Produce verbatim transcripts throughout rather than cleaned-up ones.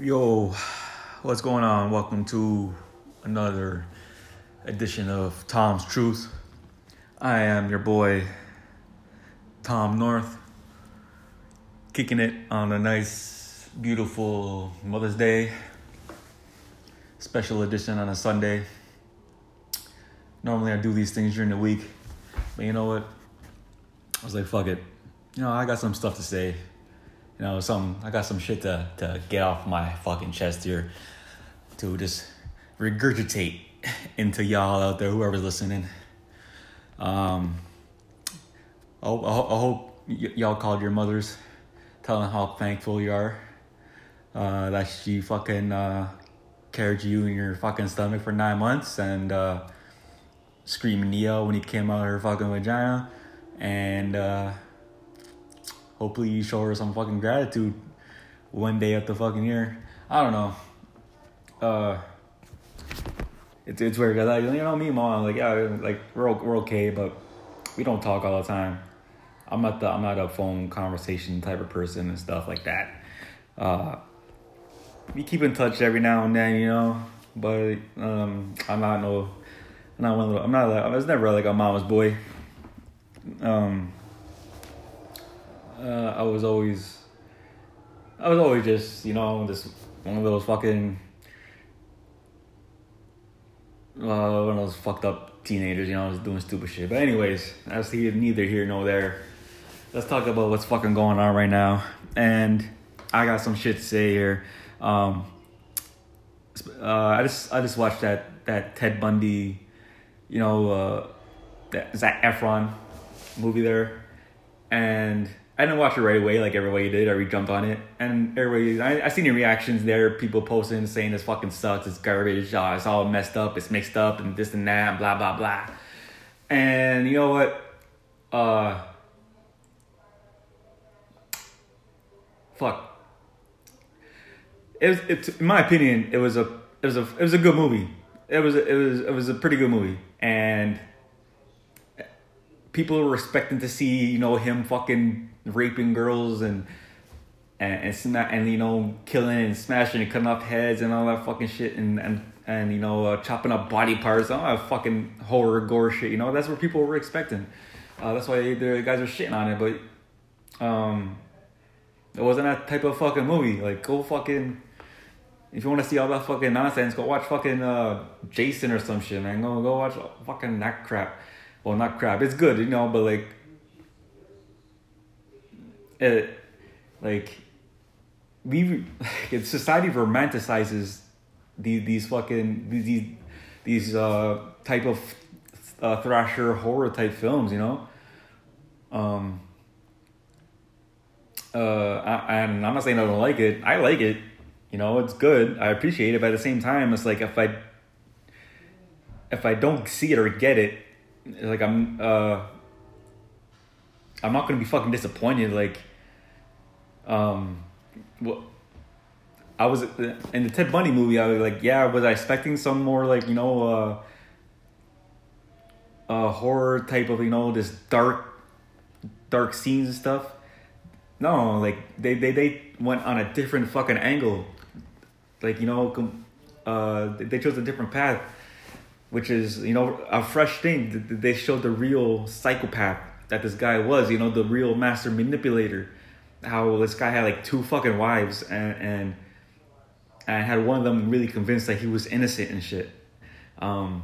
Yo, what's going on? Welcome to another edition of Tom's Truth. I am your boy, Tom North, kicking it on a nice, beautiful Mother's Day. Special edition on a Sunday. Normally I do these things during the week, but you know what? I was like, fuck it. You know, I got some stuff to say. You know, some I got some shit to, to get off my fucking chest here, to just regurgitate into y'all out there, whoever's listening. Um, I hope, I hope y- y'all called your mothers, telling how thankful you are uh, that she fucking uh, carried you in your fucking stomach for nine months and uh, screaming Neo when he came out of her fucking vagina, and uh, hopefully you show her some fucking gratitude one day at the fucking year. I don't know. Uh, it's it's weird because I, you know me, mom. Like yeah, like we're we're okay, but we don't talk all the time. I'm not the I'm not a phone conversation type of person and stuff like that. Uh, we keep in touch every now and then, you know. But um, I'm not no, I'm not one of the, I'm not like, I was never like a mama's boy. Um. Uh, I was always, I was always just, you know, just one of those fucking, uh, one of those fucked up teenagers, you know, just doing stupid shit. But anyways, that's here, neither here nor there. Let's talk about what's fucking going on right now. And I got some shit to say here. Um, uh, I just, I just watched that, that Ted Bundy, you know, uh, that Zac Efron movie there. And I didn't watch it right away like everybody did. I re-jumped on it. And everybody, I, I seen the reactions there. People posting, saying this fucking sucks. It's garbage. Uh, it's all messed up. It's mixed up and this and that and blah, blah, blah. And you know what? Uh, fuck. It was, it, in my opinion, it was a, it was a, it was a good movie. It was, a, it was, it was a pretty good movie. And people were expecting to see, you know, him fucking raping girls and and and, sma- and you know, killing and smashing and cutting off heads and all that fucking shit and and, and you know, uh, chopping up body parts, all that fucking horror gore shit. You know, that's what people were expecting. Uh, that's why the guys are shitting on it. But um, it wasn't that type of fucking movie. Like, go fucking. If you want to see all that fucking nonsense, go watch fucking uh, Jason or some shit, man. Go go watch fucking that crap. Well, not crap. It's good, you know, but like, it, like, we, like, society romanticizes these these fucking these these uh type of uh, thrasher horror type films, you know. Um. Uh, I, and I'm not saying I don't like it. I like it. You know, it's good. I appreciate it. But at the same time, it's like if I if I don't see it or get it. Like I'm, uh, I'm not gonna be fucking disappointed. Like, um, well, I was in the Ted Bundy movie. I was like, yeah, was I expecting some more like you know, uh, uh, horror type of you know this dark, dark scenes and stuff? No, like they they they went on a different fucking angle. Like you know, uh, they chose a different path. Which is, you know, a fresh thing. They showed the real psychopath that this guy was, you know, the real master manipulator. How this guy had like two fucking wives and and, and had one of them really convinced that he was innocent and shit. Um,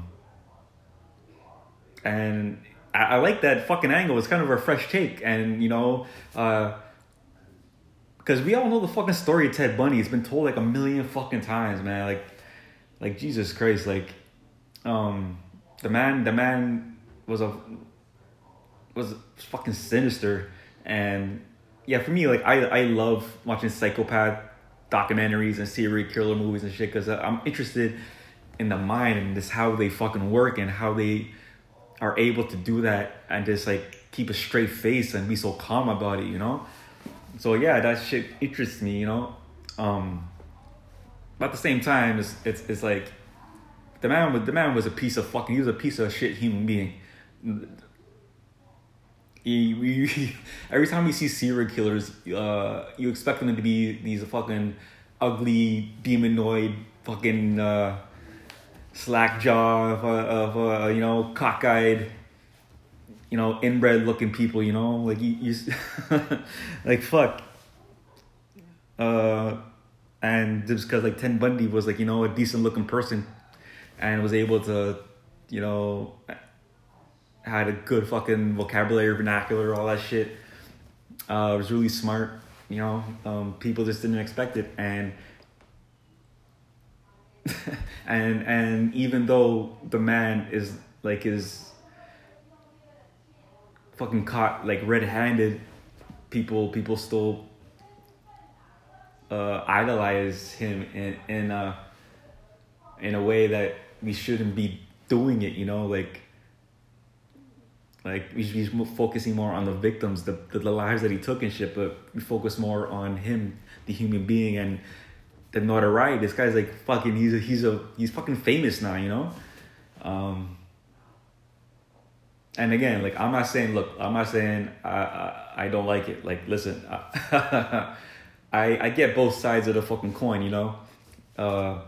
and I, I like that fucking angle. It's kind of a fresh take. And, you know, uh, because we all know the fucking story of Ted Bundy. It's been told like a million fucking times, man. Like, like Jesus Christ, like. Um, the man, the man was a was fucking sinister, and yeah, for me, like I, I love watching psychopath documentaries and serial killer movies and shit because I'm interested in the mind and just how they fucking work and how they are able to do that and just like keep a straight face and be so calm about it, you know. So yeah, that shit interests me, you know. Um, but at the same time, it's it's it's like. The man was the man was a piece of fucking. He was a piece of shit human being. He, he, every time you see serial killers, uh, you expect them to be these fucking ugly demonoid fucking uh, slack jaw of, uh, of uh, you know, cockeyed, you know, inbred looking people, you know, like you, you like fuck. Uh, and just because like Ted Bundy was like, you know, a decent looking person and was able to, you know, had a good fucking vocabulary, vernacular, all that shit. Uh, was really smart, you know. Um, people just didn't expect it, and and and even though the man is like is fucking caught like red-handed, people people still uh, idolize him in in a in a way that we shouldn't be doing it, you know, like. Like, we should be focusing more on the victims, the, the the lives that he took and shit, but we focus more on him, the human being, and the notoriety. This guy's like fucking, he's a, he's a, he's fucking famous now, you know? Um, and again, like, I'm not saying, look, I'm not saying I, I, I don't like it. Like, listen, I, I, I get both sides of the fucking coin, you know? Uh,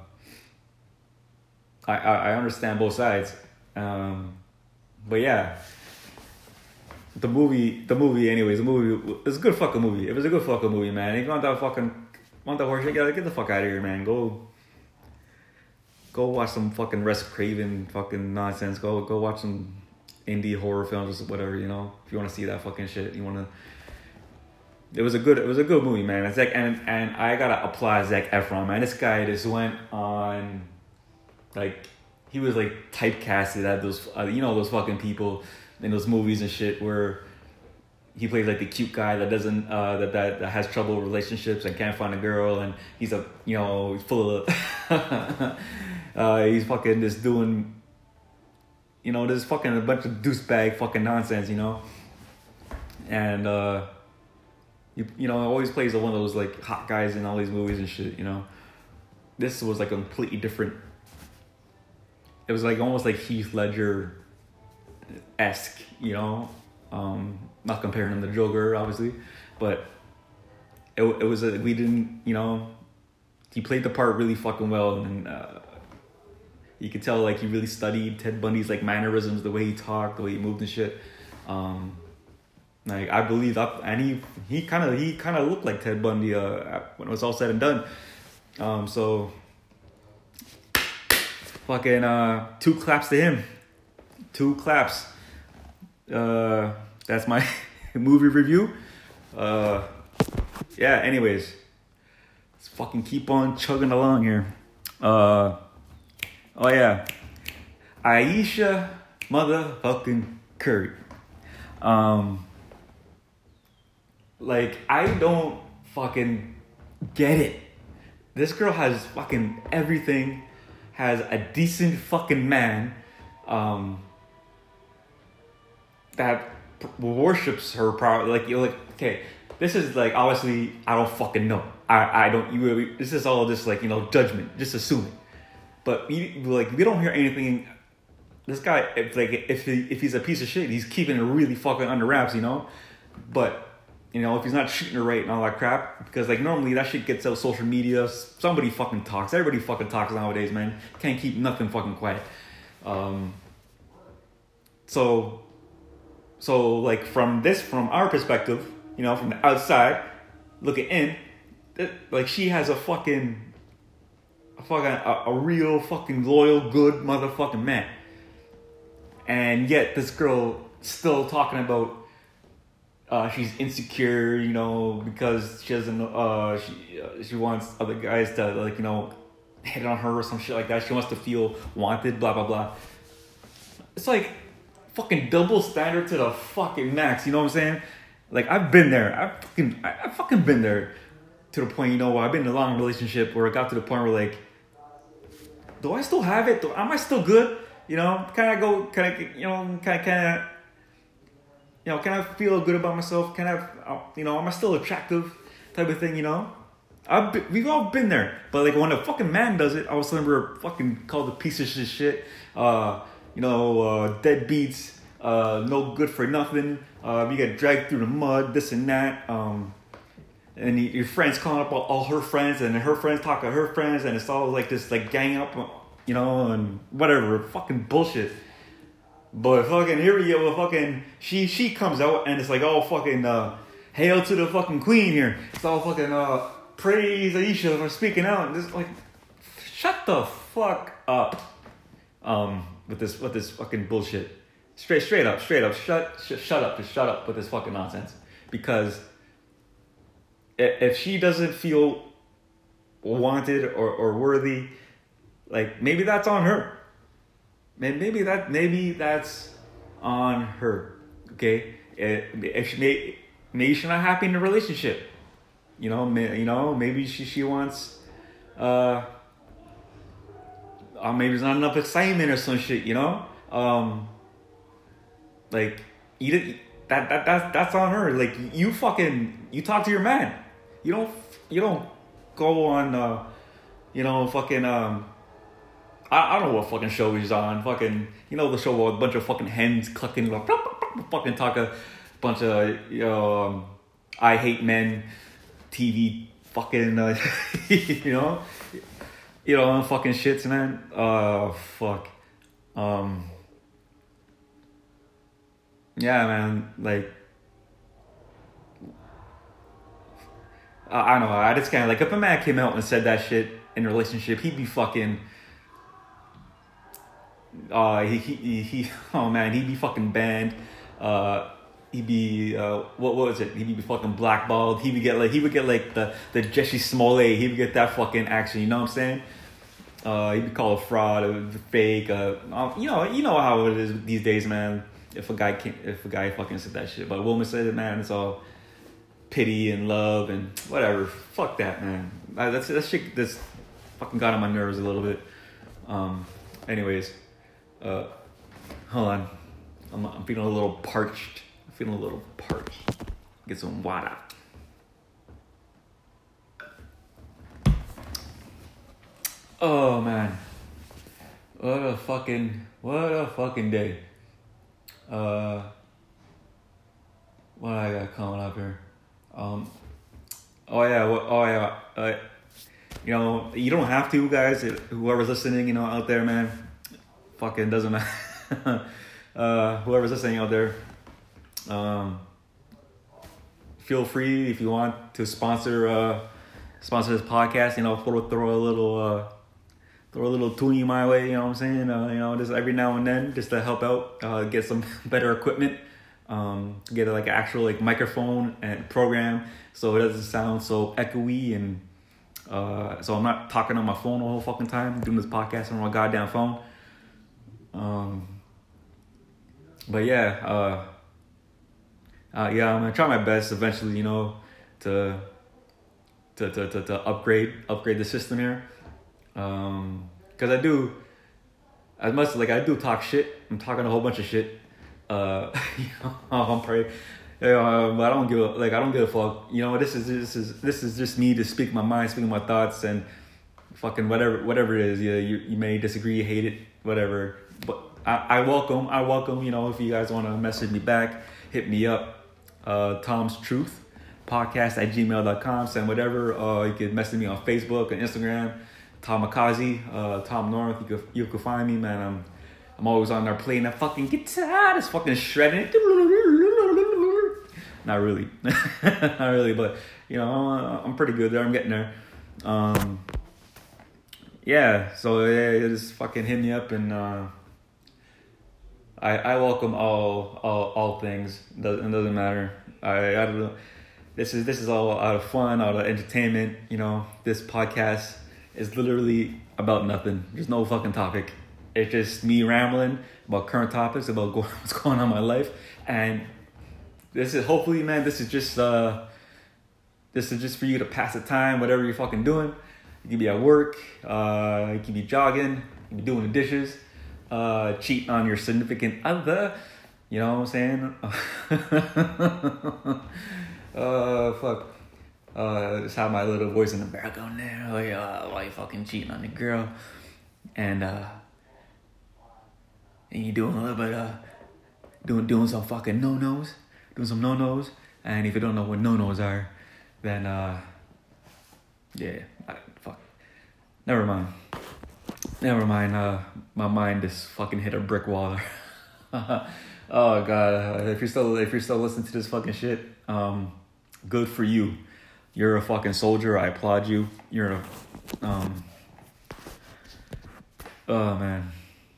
I, I, I understand both sides. Um, but yeah. The movie, the movie, anyways, the movie, it's a good fucking movie. It was a good fucking movie, man. If you want that fucking, want that horse shit, get the fuck out of here, man. Go, go watch some fucking Wes Craven fucking nonsense. Go, go watch some indie horror films or whatever, you know. If you want to see that fucking shit, you want to. It was a good, it was a good movie, man. It's like, and and I gotta applaud Zac Efron, man. This guy just went on, like, he was like typecasted at those, uh, you know, those fucking people in those movies and shit where he plays like the cute guy that doesn't uh that, that that has trouble with relationships and can't find a girl, and he's a, you know, full of uh he's fucking just doing, you know, this fucking a bunch of douchebag fucking nonsense, you know. And uh you, you know, always plays one of those like hot guys in all these movies and shit, you know. This was like a completely different, it was like almost like Heath Ledger esque, you know, um, not comparing him to Joker, obviously, but it it was a, we didn't, you know, he played the part really fucking well, and uh, you could tell like he really studied Ted Bundy's like mannerisms, the way he talked, the way he moved and shit. Um, like I believe that, and he he kind of he kind of looked like Ted Bundy uh, when it was all said and done. Um, so fucking uh, two claps to him. Two claps. Uh, that's my movie review. Uh, yeah, anyways. Let's fucking keep on chugging along here. Uh, oh, yeah. Ayesha motherfucking Curry. Um, like, I don't fucking get it. This girl has fucking everything. Has a decent fucking man. Um... that worships her probably, like, you're like, okay, this is like, obviously I don't fucking know, I I don't, you this is all just like, you know, judgment, just assuming, but you, like, we don't hear anything. This guy, if like if he, if he's a piece of shit, he's keeping it really fucking under wraps, you know. But you know, if he's not treating her right and all that crap, because like normally that shit gets out social media, somebody fucking talks, everybody fucking talks nowadays, man. Can't keep nothing fucking quiet. Um so So, like, from this, from our perspective, you know, from the outside, looking in, it, like, she has a fucking, a fucking, a, a real fucking loyal, good motherfucking man. And yet, this girl still talking about, uh, she's insecure, you know, because she doesn't, uh, she, uh, she wants other guys to, like, you know, hit on her or some shit like that. She wants to feel wanted, blah, blah, blah. It's like, fucking double standard to the fucking max, you know what I'm saying? Like, I've been there. I've fucking, I, I've fucking been there to the point, you know, I've been in a long relationship where it got to the point where, like, do I still have it? Do, am I still good? You know, can I go, can I, you know, can I, can I, you know, can I feel good about myself? Can I, you know, am I still attractive type of thing, you know? I've been, we've all been there. But, like, when a fucking man does it, all of a sudden we're fucking called a piece of shit shit. Uh, you know, uh, deadbeats, uh, no good for nothing. Uh, we get dragged through the mud, this and that. Um, and your friends calling up all, all her friends, and her friends talk to her friends, and it's all like this, like gang up, you know, and whatever, fucking bullshit. But fucking here we go, fucking she she comes out and it's like, oh fucking uh, hail to the fucking queen here. It's all fucking uh, praise Aisha for speaking out, and just like, shut the fuck up, um, with this with this fucking bullshit. Straight straight up, straight up, shut sh- shut up, just shut up with this fucking nonsense, because if she doesn't feel wanted or, or worthy, like, maybe that's on her. Maybe that maybe that's on her. Okay, if she may, maybe she's not happy in the relationship. You know, may, you know, maybe she she wants, uh, or maybe there's not enough excitement or some shit. You know, um, like you that that that's that's on her. Like, you fucking you talk to your man. You don't you don't go on, uh, you know, fucking, um, I, I don't know what fucking show he's on. Fucking, you know, the show with a bunch of fucking hens clucking, like, fucking talk a bunch of, you know, um, I hate men T V fucking, uh, you know, you know, fucking shits, man. Uh, fuck. Um, yeah, man, like, I don't know. I just kind of like, if a man came out and said that shit in a relationship, he'd be fucking. Uh, he he he. Oh man, he'd be fucking banned. Uh, he'd be uh, what what was it? He'd be fucking blackballed. He would get like he would get like the the Jesse Smollett. He would get that fucking action. You know what I'm saying? Uh, he'd be called a fraud, a fake. Uh, you know you know how it is these days, man. If a guy can if a guy fucking said that shit, but a woman said it, man, it's all pity and love and whatever. Fuck that, man. That's that shit that's fucking got on my nerves a little bit. Um. Anyways, uh, hold on. I'm I'm feeling a little parched. I'm feeling a little parched. Get some water. Oh man, what a fucking what a fucking day. Uh, what I got coming up here? Um, oh yeah, well, oh yeah, uh, you know, you don't have to, guys, whoever's listening, you know, out there, man, fucking doesn't matter, uh, whoever's listening out there, um, feel free, if you want, to sponsor, uh, sponsor this podcast, you know, throw, throw a little, uh, throw a little toonie my way, you know what I'm saying, uh, you know, just every now and then, just to help out, uh, get some better equipment. Um, get like an actual like microphone and program so it doesn't sound so echoey, and uh, so I'm not talking on my phone the whole fucking time, doing this podcast on my goddamn phone. Um, but yeah, uh, uh, yeah, I'm gonna try my best eventually, you know, to to to to, to upgrade upgrade the system here, um, because I do as much like I do talk shit. I'm talking a whole bunch of shit. Uh, you know, I'm pretty, you know, but I don't give a, like, I don't give a fuck. You know, this is, this is, this is just me to speak my mind, speaking my thoughts, and fucking whatever, whatever it is. Yeah, you, you may disagree, hate it, whatever. But I, I welcome, I welcome, you know, if you guys want to message me back, hit me up, uh, Tom's Truth Podcast at gmail dot com. Send whatever. Uh, you can message me on Facebook and Instagram, Tom Akazi, uh, Tom North. You could, you could find me, man. I'm, I'm always on there playing that fucking guitar, just fucking shredding it. Not really, not really, but you know, I'm, I'm pretty good there. I'm getting there. Um, yeah, so yeah, just fucking hit me up, and uh, I I welcome all all all things. It doesn't, it doesn't matter. I I don't know. This is this is all out of fun, out of entertainment. You know, this podcast is literally about nothing. There's no fucking topic. It's just me rambling about current topics, about what's going on in my life. And this is, hopefully, man, this is just, uh, this is just for you to pass the time, whatever you're fucking doing. You could be at work, uh, you could be jogging, you could be doing the dishes, uh, cheating on your significant other, you know what I'm saying? uh, fuck. Uh, just have my little voice in the background there, like, uh, why you fucking cheating on the girl? And, uh, and you doing a little bit of doing doing some fucking no-nos, doing some no-nos. And if you don't know what no-nos are, then uh, yeah, I, fuck. Never mind. Never mind. Uh, my mind just fucking hit a brick wall. Oh god, if you're still if you're still listening to this fucking shit, um, good for you. You're a fucking soldier. I applaud you. You're a um. Oh man.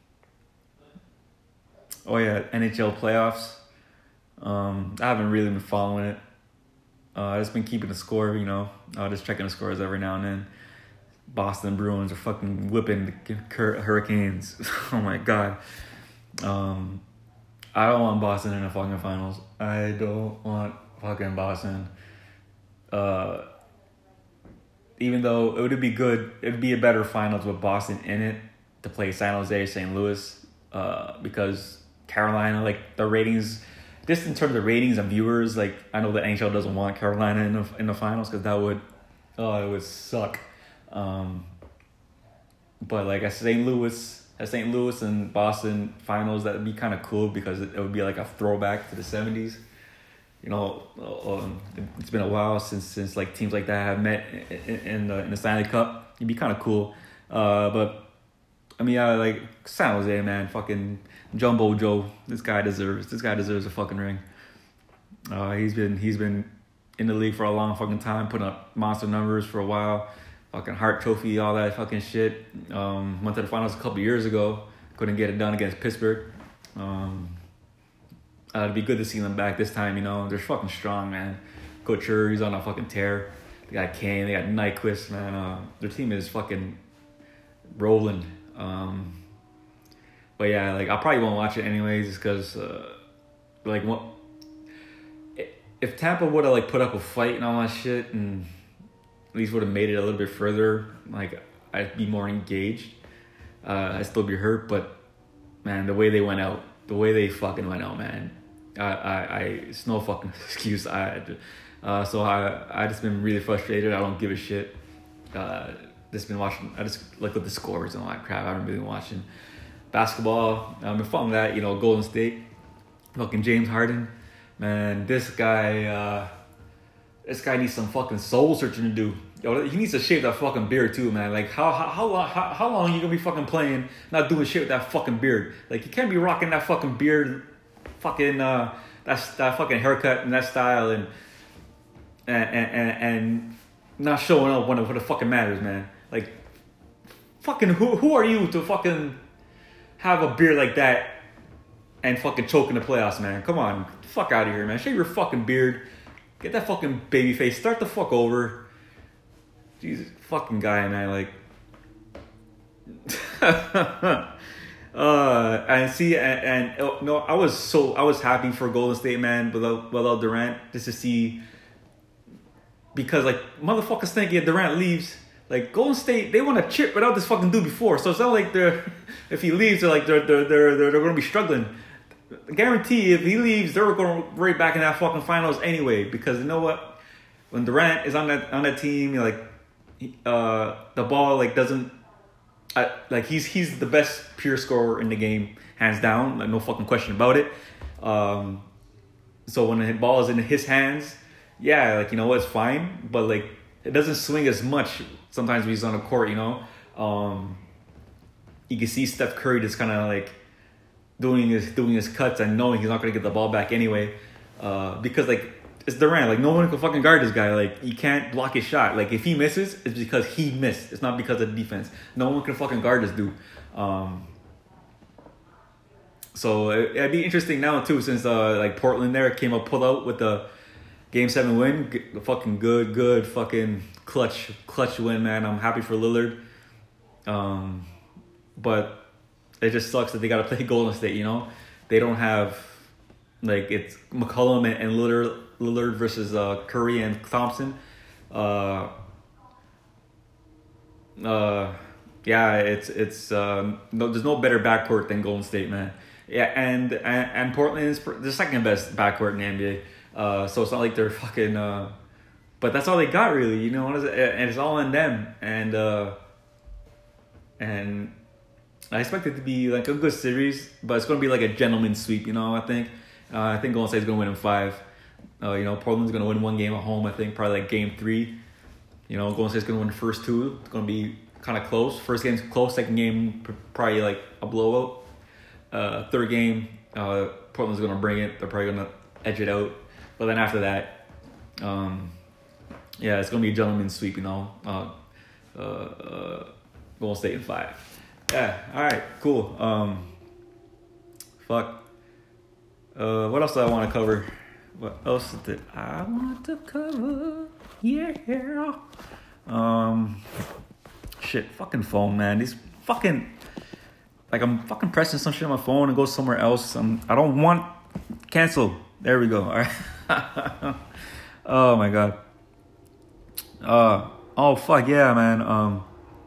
Oh yeah, N H L playoffs. Um, I haven't really been following it. Uh, I've just been keeping the score, you know. Uh, just checking the scores every now and then. Boston Bruins are fucking whipping the Hurricanes. Oh my god. Um, I don't want Boston in the fucking finals. I don't want fucking Boston. Uh, even though it would be good, it would be a better finals with Boston in it to play San Jose, Saint Louis, uh, because Carolina, like the ratings, just in terms of ratings and viewers, like I know the N H L doesn't want Carolina in the in the finals because that would, oh, it would suck. Um, but like at Saint Louis, at Saint Louis and Boston finals, that would be kind of cool because it, it would be like a throwback to the seventies. You know, um, it's been a while since since like teams like that have met in, in the in the Stanley Cup. It'd be kind of cool. Uh, but I mean, I like San Jose, man, fucking Jumbo Joe. This guy deserves. This guy deserves a fucking ring. Uh, he's been he's been in the league for a long fucking time, putting up monster numbers for a while. Fucking Hart Trophy, all that fucking shit. Um, went to the finals a couple years ago. Couldn't get it done against Pittsburgh. Um, uh, it'd be good to see them back this time, you know. They're fucking strong, man. Couture, he's on a fucking tear. They got Kane, they got Nyquist, man. Uh, their team is fucking rolling. Um, but yeah, like I probably won't watch it anyways, just because, uh, like, what if Tampa would have like put up a fight and all that shit, and at least would have made it a little bit further, like I'd be more engaged. Uh, I'd still be hurt, but man, the way they went out, the way they fucking went out, man, I, I, I it's no fucking excuse. I, uh, so I, I just been really frustrated. I don't give a shit. Uh, just been watching. I just like with the scores and all that crap. I haven't really been watching basketball. I've been following that, you know, Golden State, fucking James Harden, man. This guy, uh, this guy needs some fucking soul searching to do. Yo, he needs to shave that fucking beard too, man. Like how how how long how, how long are you gonna be fucking playing, not doing shit with that fucking beard? Like you can't be rocking that fucking beard, fucking uh, that that fucking haircut and that style and and and and not showing up when it, when it fucking matters, man. Like fucking who who are you to fucking have a beard like that and fucking choke in the playoffs, man? Come on, fuck out of here, man. Shave your fucking beard. Get that fucking baby face. Start the fuck over. Jesus fucking guy, man. Like, uh, and see, and, and oh, no, I was so I was happy for Golden State, man, without without Durant, just to see, because like motherfuckers think if Durant leaves, like Golden State, they want to chip without this fucking dude before, so it's not like they're if he leaves, they're like they're they're they're they're, they're gonna be struggling. I guarantee if he leaves, they're going right back in that fucking finals anyway. Because you know what, when Durant is on that on that team, you're like, uh, the ball like doesn't, uh, like he's he's the best pure scorer in the game, hands down, like no fucking question about it. Um, so when the ball is in his hands, yeah, like you know what, it's fine, but like it doesn't swing as much sometimes when he's on the court. You know, um, you can see Steph Curry just kind of like doing his doing his cuts and knowing he's not gonna get the ball back anyway, uh, because like it's Durant. Like no one can fucking guard this guy. Like you can't block his shot. Like if he misses, it's because he missed. It's not because of the defense. No one can fucking guard this dude. Um, so it, it'd be interesting now too, since uh, like Portland there came up pull out with the game seven win. G- fucking good, good fucking clutch, clutch win, man. I'm happy for Lillard. Um, but it just sucks that they got to play Golden State, you know? They don't have, like, it's McCollum and, and Lillard, Lillard versus uh, Curry and Thompson. Uh, uh, yeah, it's, it's, um, no, there's no better backcourt than Golden State, man. Yeah, and, and, and Portland is the second best backcourt in the N B A. Uh, so it's not like they're fucking, uh, but that's all they got, really, you know? And it's all in them. And, uh, and, I expect it to be like a good series, but it's going to be like a gentleman's sweep, you know, I think. Uh, I think Golden State's going to win in five. Uh, you know, Portland's gonna win one game at home. I think probably like game three. You know, Golden State's gonna win the first two. It's gonna be kind of close. First game's close. Second game probably like a blowout. Uh, third game, uh, Portland's gonna bring it. They're probably gonna edge it out. But then after that, um, yeah, it's gonna be a gentleman's sweep. You know, uh, uh, uh, Golden State in five. Yeah. All right. Cool. Um, fuck. Uh, what else do I want to cover? What else did I want to cover? Yeah. Um. Shit. Fucking phone, man. These fucking. Like I'm fucking pressing some shit on my phone and go somewhere else. I'm. I don't want. Cancel. There we go. All right. Oh my god. Uh. Oh fuck yeah, man. Um.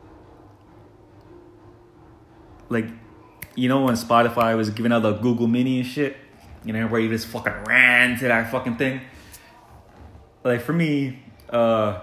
Like, you know when Spotify was giving out the Google Mini and shit, you know, where you just fucking ran to that fucking thing. Like for me, uh,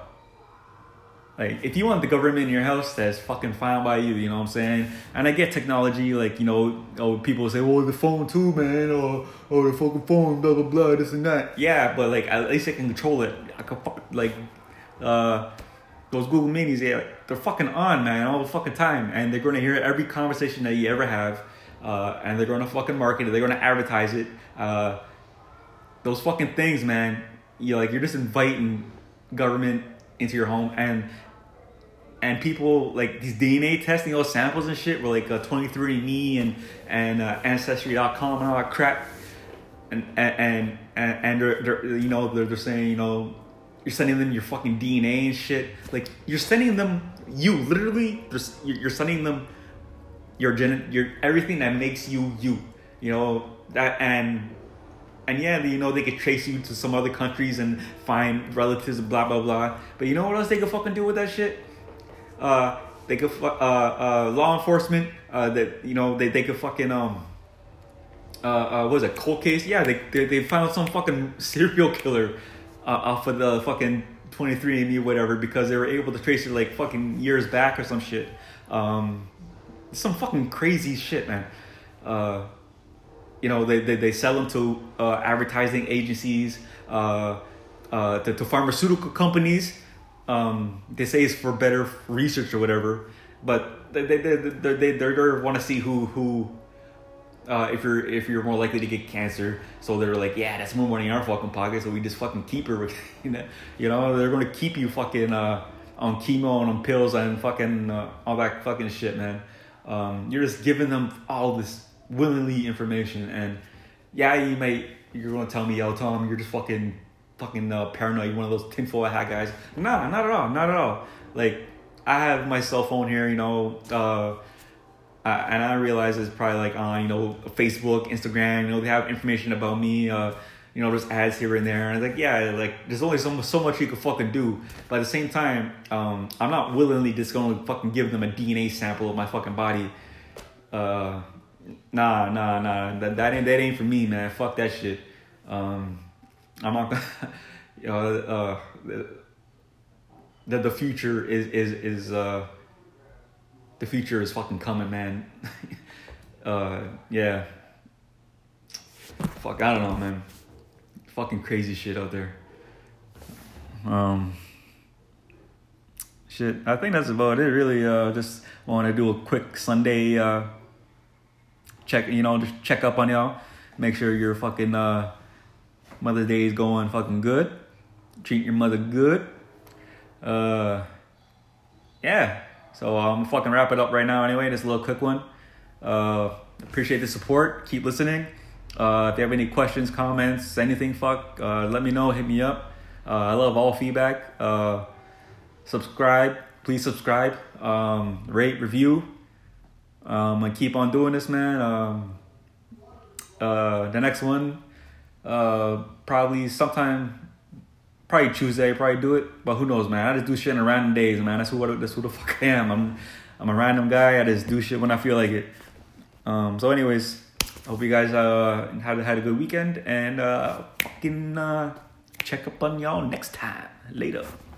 like if you want the government in your house, that's fucking fine by you. You know what I'm saying? And I get technology, like you know, oh people say, oh the phone too, man, or oh the fucking phone, blah blah blah, this and that. Yeah, but like at least I can control it. I can fuck like, uh. Those Google Minis, yeah, they're fucking on, man, all the fucking time. And they're going to hear every conversation that you ever have. Uh, and they're going to fucking market it. They're going to advertise it. Uh, those fucking things, man, you like, you're just inviting government into your home. And and people, like, these D N A testing, those samples and shit, were like uh, twenty-three and me and, and uh, Ancestry dot com and all that crap. And, and, and, and they're, they're, you know, they're, they're saying, you know, you're sending them your fucking D N A and shit. Like, you're sending them, you literally, you're sending them your gen, your everything that makes you you. You know that, and and yeah, you know they could trace you to some other countries and find relatives, blah blah blah. But you know what else they could fucking do with that shit? Uh, they could uh uh law enforcement uh that you know they they could fucking um uh uh what was it, cold case? Yeah, they they they found some fucking serial killer. Uh, off of the fucking twenty-three and me whatever, because they were able to trace it like fucking years back or some shit. Um, some fucking crazy shit, man. Uh, you know, they, they, they sell them to uh, advertising agencies, uh, uh, to, to pharmaceutical companies. Um, they say it's for better research or whatever, but they they they they, they, they want to see who who. Uh, if you're if you're more likely to get cancer, so they're like, yeah, that's more money in our fucking pocket, so we just fucking keep her. You know, you know, they're gonna keep you fucking uh, on chemo and on pills and fucking uh, all that fucking shit, man. Um, you're just giving them all this willingly information, and yeah, you may you're gonna tell me, yo, Tom, you're just fucking fucking uh, paranoid. You're one of those tinfoil hat guys. Nah, not at all, not at all. Like I have my cell phone here, you know. Uh, Uh, and I realize it's probably like on, you know, Facebook, Instagram, you know, they have information about me, uh, you know, there's ads here and there. And like, yeah, like there's only so, so much you can fucking do. But at the same time, um, I'm not willingly just going to fucking give them a D N A sample of my fucking body. Uh, nah, nah, nah. That, that ain't, that ain't for me, man. Fuck that shit. Um, I'm not gonna, you know, uh, the, the future is, is, is, uh, the future is fucking coming, man. uh, yeah. Fuck, I don't know, man. Fucking crazy shit out there. Um, shit, I think that's about it, really. Uh, just want to do a quick Sunday uh, check, you know, just check up on y'all. Make sure your fucking uh, Mother's Day is going fucking good. Treat your mother good. Uh, yeah. So I'm gonna fucking wrap it up right now anyway. Just a little quick one. Uh, appreciate the support. Keep listening. Uh, if you have any questions, comments, anything, fuck, uh, let me know. Hit me up. Uh, I love all feedback. Uh, subscribe. Please subscribe. Um, rate, review. Um, and keep on doing this, man. Um, uh, the next one, uh, probably sometime. Probably Tuesday, probably do it, but who knows, man? I just do shit on random days, man. That's who that's who the fuck I am. I'm I'm a random guy. I just do shit when I feel like it. Um. So, anyways, hope you guys uh had had a good weekend, and uh fucking uh check up on y'all next time. Later.